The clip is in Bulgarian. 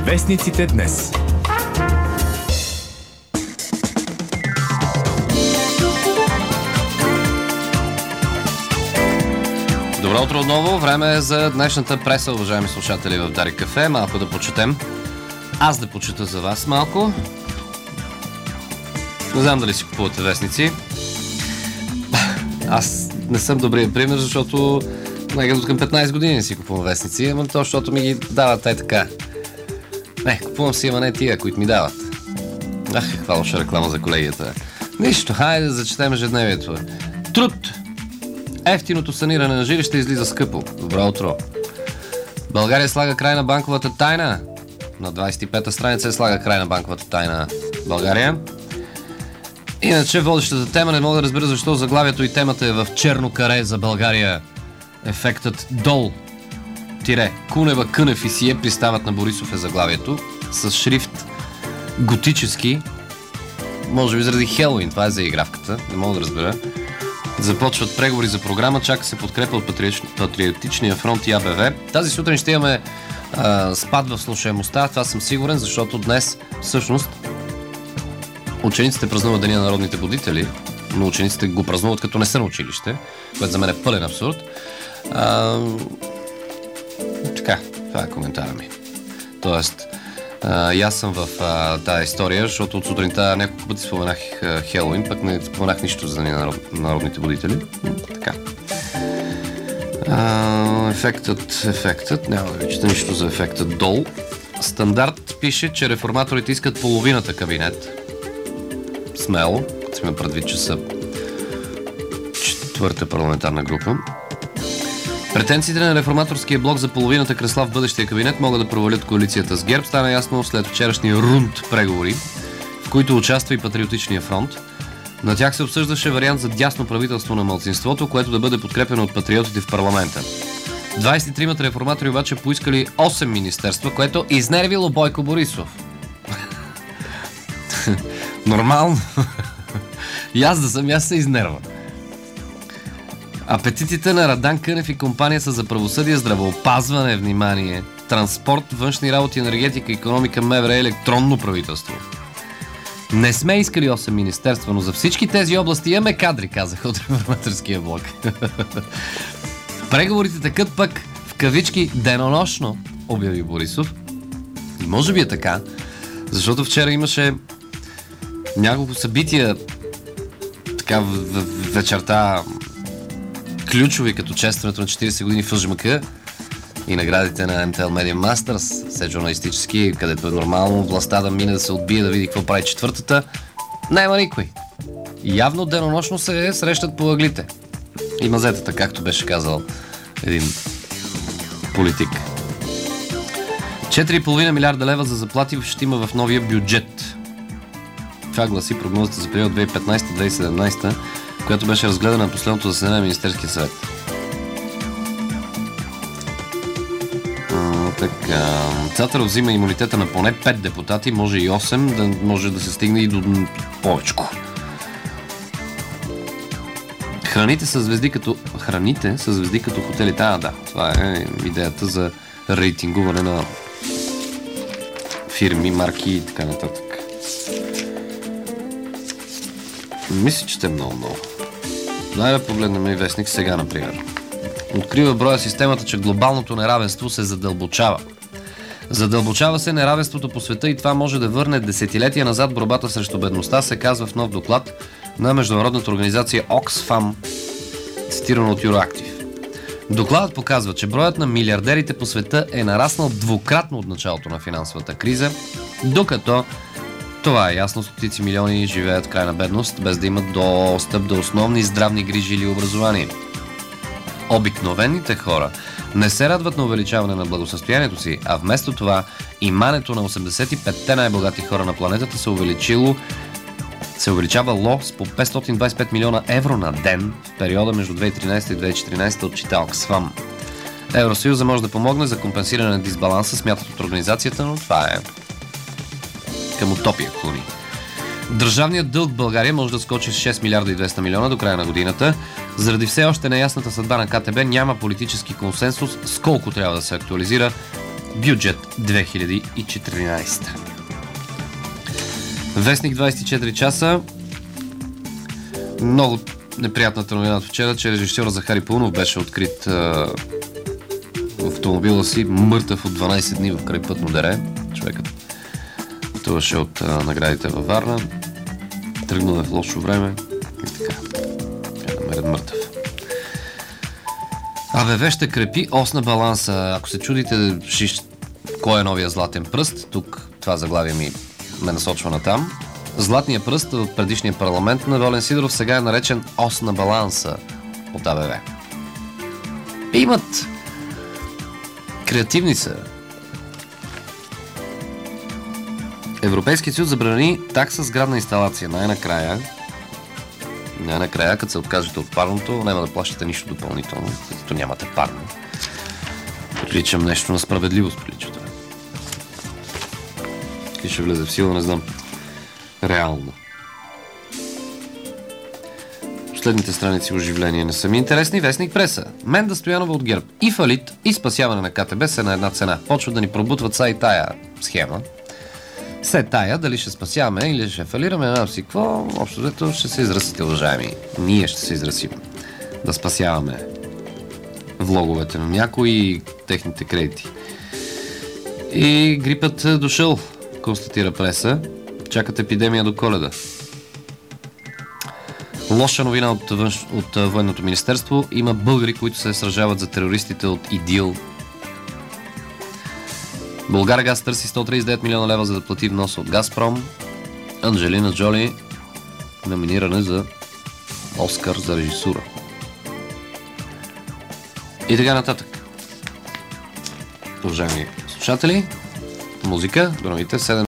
Вестниците днес. Добро утро отново. Време е за днешната преса, уважаеми слушатели в Дарик Кафе. Малко да почетем. Аз да почета за вас малко. Не знам дали си купувате вестници. Аз не съм добрият пример, защото от към 15 години не си купувам вестници, ама то, защото ми ги дават така. Не, купувам си, ама не тия, които ми дават. Каква лоша реклама за колегията. Нищо, хайде да зачетем ежедневието. Труд! Ефтиното саниране на жилище излиза скъпо. Добро утро. България слага край на банковата тайна. На 25-та страница слага край на банковата тайна България. Иначе водещата тема не мога да разбера защо заглавието и темата е в черно каре за България. Ефектът Дол. Кунева, Кънев и Сие пристават на Борисов е заглавието. С шрифт готически. Може би заради Хелоуин. Това е заигравката. Не мога да разбера. Започват преговори за програма. Чака се подкрепа от Патриотичния фронт и АБВ. Тази сутрин ще имаме спад в слушаемостта. Това съм сигурен, защото днес всъщност учениците празнуват Деня на народните будители, но учениците го празнуват като не са на училище, което за мен е пълен абсурд. Така, това е коментара ми. Тоест, и аз съм в тази история, защото от сутринта няколко пъти споменах Хелоуин, пък не споменах нищо за Деня на народните будители. Така. Ефектът, няма да ви чета нищо за ефектът Дол. Стандарт пише, че реформаторите искат половината кабинет. Смело, като сме предвид, че са четвърта парламентарна група. Претенциите на реформаторския блок за половината кресла в бъдещия кабинет могат да провалят коалицията с ГЕРБ. Стана ясно след вчерашния рунд преговори, в които участва и Патриотичния фронт. На тях се обсъждаше вариант за дясно правителство на малцинството, което да бъде подкрепено от патриотите в парламента. 23-мата реформатори обаче поискали 8 министерства, което изнервило Бойко Борисов. Нормално. И аз се изнерва. Апетитите на Радан Кънев и компания са за правосъдие, здравеопазване, внимание, транспорт, външни работи, енергетика, икономика, МВР, електронно правителство. Не сме искали 8 министерства, но за всички тези области имаме кадри, казаха от реформаторския блок. Преговорите текат пък в кавички денонощно, обяви Борисов. И може би е така, защото вчера имаше няколко събития така вечерта ключови, като честването на 40 години в ъЖМК и наградите на MTL Media Masters, все журналистически, където е нормално властта да мине да се отбие, да види какво прави четвъртата. Няма никой. Явно денонощно се срещат по ъглите. И мазетата, както беше казал един политик. 4,5 милиарда лева за заплати ще има в новия бюджет. Това гласи прогнозата за период 2015-2017, която беше разгледана на последното заседание на Министерския съвет. Цатаров взима имунитета на поне 5 депутати, може и 8, да може да се стигне и до повечко. Храните са звезди като хотелите. Да, това е идеята за рейтингуване на фирми, марки и така нататък. Мисля, че сте много. Дай да погледнем и вестник сега, например. Открива броя системата, че глобалното неравенство се задълбочава. Задълбочава се неравенството по света и това може да върне десетилетия назад борбата срещу бедността, се казва в нов доклад на международната организация Oxfam, цитирано от Euroactiv. Докладът показва, че броят на милиардерите по света е нараснал двукратно от началото на финансовата криза, докато това е ясно, стотици милиони живеят в крайна бедност, без да имат достъп до основни здравни грижи или образование. Обикновените хора не се радват на увеличаване на благосъстоянието си, а вместо това имането на 85-те най-богати хора на планетата се увеличавало с по 525 милиона евро на ден в периода между 2013 и 2014 отчита Oxfam. Евросъюза може да помогне за компенсиране на дисбаланса, смятат от организацията, но това е към утопия клони. Държавният дълг в България може да скочи с 6 милиарда и 200 милиона до края на годината. Заради все още неясната съдба на КТБ няма политически консенсус с колко трябва да се актуализира Бюджет 2014. Вестник 24 часа. Много неприятната новина от вчера, че режисьор Захари Паунов беше открит в автомобила си мъртъв от 12 дни в крайпътно дере. Човекът пътуваше от наградите във Варна, тръгнал в лошо време и така. Е намерен мъртъв. АБВ ще крепи осна баланса. Ако се чудите кой е новия златен пръст, тук това заглавие ме насочва на там. Златният пръст от предишния парламент на Волен Сидеров сега е наречен осна баланса от АБВ. Имат креативни са. Европейският съюз забрани такса сградна инсталация. Най-накрая, като се откажете от парното, няма да плащате нищо допълнително, като нямате парно. Приличам нещо на справедливост, прилича това. И ще влезе в сила, не знам. Реално. Последните страници оживление не са ми интересни. Вестник преса. Менда Стоянова от ГЕРБ. И фалит, и спасяване на КТБ са на една цена. Почват да ни пробутват са и тая схема. След тая, дали ще спасяваме или ще фалираме, не знам си какво, общо взето ще се израсите, уважаеми. Ние ще се израсим. Да спасяваме влоговете на някои и техните кредити. И грипът дошъл, констатира преса. Чакат епидемия до Коледа. Лоша новина от Военното министерство. Има българи, които се сражават за терористите от ИДИЛ. Булгаргаз търси 139 милиона лева, за да плати вноса от Газпром. Анджелина Джоли номиниране за Оскар за режисура. И така нататък. Уважаеми слушатели, музика, до новите 7.